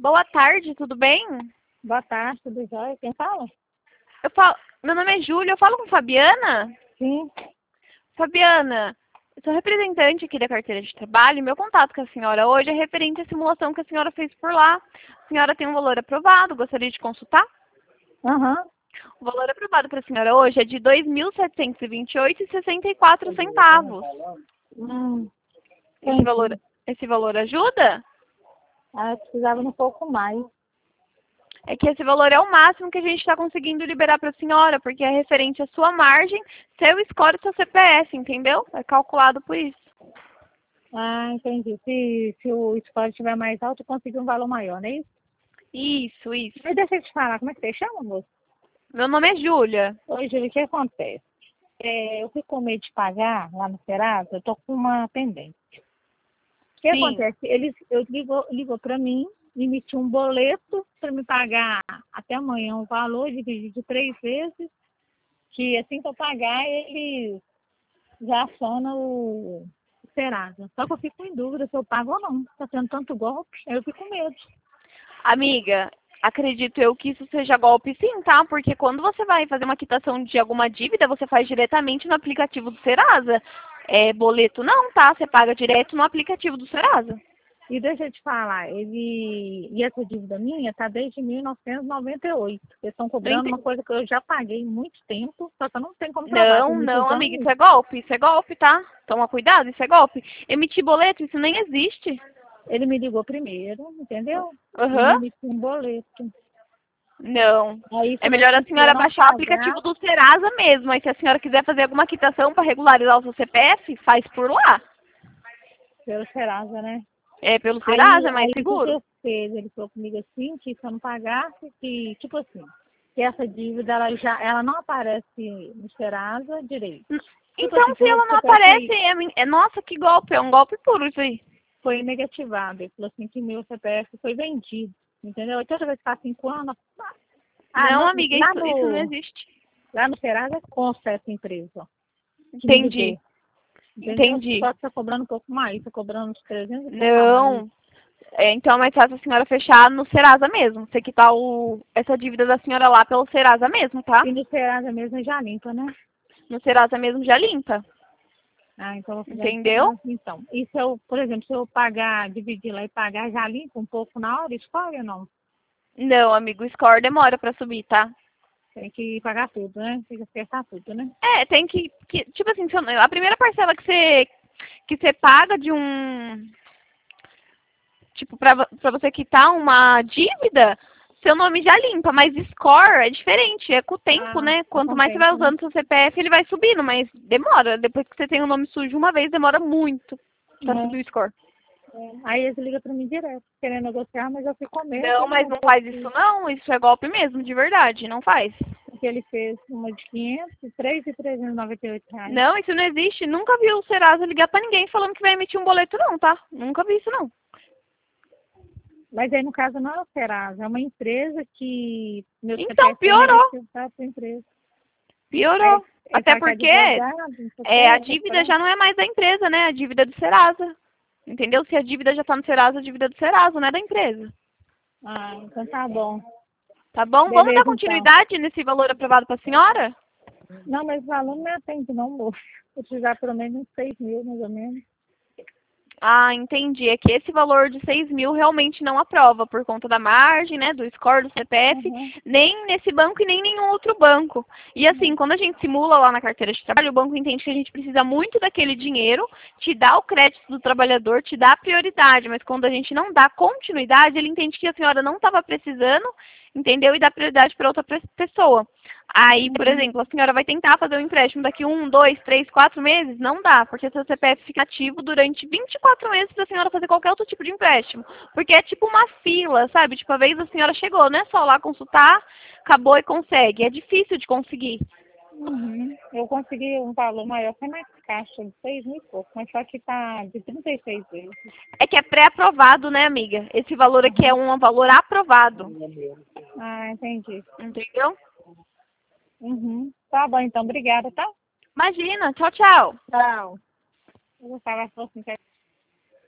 Boa tarde, tudo bem? Boa tarde, tudo jóia? Quem fala? Meu nome é Júlia, eu falo com Fabiana? Sim. Fabiana, eu sou representante aqui da carteira de trabalho e meu contato com a senhora hoje é referente à simulação que a senhora fez por lá. A senhora tem um valor aprovado, gostaria de consultar? Aham. O valor aprovado para a senhora hoje é de R$ 2.728,64. Esse valor, Entendi. esse valor ajuda? Eu precisava de um pouco mais. É que esse valor é o máximo que a gente está conseguindo liberar para a senhora, porque é referente à sua margem, seu score e seu CPF, entendeu? É calculado por isso. Entendi. Se o score estiver mais alto, eu consigo um valor maior, não é isso? Isso. Mas deixa eu te falar, como é que você chama, moço? Meu nome é Júlia. Oi, Júlia, o que acontece? Eu fui com medo de pagar lá no Serasa, eu tô com uma pendente. O que Sim. acontece? Ligou para mim, emitiu um boleto para me pagar até amanhã o valor, dividido de 3 vezes, que assim que eu pagar, eles já aciona o Serasa. Só que eu fico em dúvida se eu pago ou não. Tá tendo tanto golpe, aí eu fico com medo. Amiga, acredito eu que isso seja golpe sim, tá? Porque quando você vai fazer uma quitação de alguma dívida, você faz diretamente no aplicativo do Serasa. Boleto não, tá? Você paga direto no aplicativo do Serasa. E deixa eu te falar, e essa dívida minha tá desde 1998. Eles estão Não, cobrando uma coisa que eu já paguei muito tempo, só que eu não tenho como provar. Tem muitos não, amiga, anos. isso é golpe, tá? Toma cuidado, isso é golpe. Emitir boleto, isso nem existe. Ele me ligou primeiro, entendeu? E me Aham. emitiu um boleto. Não. Aí É falou melhor a assim, se eu senhora não baixar o pagar, aplicativo do Serasa mesmo. Aí se a senhora quiser fazer alguma quitação para regularizar o seu CPF, faz por lá. pelo Serasa, né? É pelo Aí, Serasa, é mais aí o que que seguro. eu fiz? Ele falou comigo assim, que se eu não pagasse, que, tipo assim, que essa dívida, ela não aparece no Serasa direito. Tipo assim, Então, que se meu ela não aparece, CPF nossa, que golpe, é um golpe puro isso aí. foi negativado. Ele falou assim, que meu CPF foi vendido, entendeu? Então, toda vez que passa 5 anos, Não, amiga, lá isso não no, existe. lá no Serasa consta essa empresa que me Entendi, ligou, entendeu? entendi. Só que tá cobrando um pouco mais, tá cobrando uns 300 e pouco a mais. Não. Então é mais fácil a senhora fechar no Serasa mesmo. Você quitar essa dívida da senhora lá pelo Serasa mesmo, tá? E no Serasa mesmo já limpa, né? No Serasa mesmo já limpa. Então eu vou fazer Entendeu? diferença, então. E se eu, por exemplo, se eu pagar, dividir lá e pagar, já limpa um pouco na hora, escolhe ou não? Não, amigo, o score demora pra subir, tá? Tem que pagar tudo, né? Tem que acertar tudo, né? Tem tipo assim, a primeira parcela que você paga de tipo, pra você quitar uma dívida, seu nome já limpa, mas score é diferente, é com o tempo, né? Quanto mais você vai Acontece, né? usando seu CPF, ele vai subindo, mas demora. Depois que você tem o nome sujo uma vez, demora muito pra subir o score. Aí eles ligam pra mim direto, querendo negociar, mas eu fico com medo, Não, né? mas não faz isso não, isso é golpe mesmo, de verdade, não faz. Porque ele fez uma de 500, 3 e R$ 398. Não, isso não existe, nunca vi o Serasa ligar pra ninguém falando que vai emitir um boleto não, tá? Nunca vi isso não. Mas aí, no caso, não é o Serasa, é uma empresa que meu Então, CPF foi piorou, negativo para essa empresa. Aí piorou. ele Até vai com porque advogado, não sei o a quê, dívida já não é mais da empresa, né? A dívida é do Serasa. Entendeu? Se a dívida já tá no Serasa, a dívida é do Serasa, não é da empresa. Então tá bom. Tá bom? Vamos dar Beleza, então. continuidade nesse valor aprovado pra senhora? Não, mas o aluno não me atende, não, moço. Eu precisar pelo menos uns 6 mil, mais ou menos. Ah, entendi. É que esse valor de 6 mil realmente não aprova por conta da margem, né, do score do CPF, Uhum. nem nesse banco e nem em nenhum outro banco. E assim, quando a gente simula lá na carteira de trabalho, o banco entende que a gente precisa muito daquele dinheiro, te dá o crédito do trabalhador, te dá a prioridade, mas quando a gente não dá continuidade, ele entende que a senhora não estava precisando, entendeu? E dá prioridade para outra pessoa. Aí, por exemplo, a senhora vai tentar fazer um empréstimo daqui 1, 2, 3, 4 meses? Não dá, porque seu CPF fica ativo durante 24 meses para a senhora fazer qualquer outro tipo de empréstimo. Porque é tipo uma fila, sabe? Tipo, a vez a senhora chegou, não é só lá consultar, acabou e consegue. É difícil de conseguir. Eu consegui um valor maior, foi mais caixa, de 6 mil e pouco, mas só que tá de 36 vezes. É que é pré-aprovado, né, amiga? Esse valor aqui é Uhum. um valor aprovado. Entendi. Entendeu? Tá bom, então. Obrigada, tá? Imagina. Tchau, tchau. Tchau. Eu vou falar assim,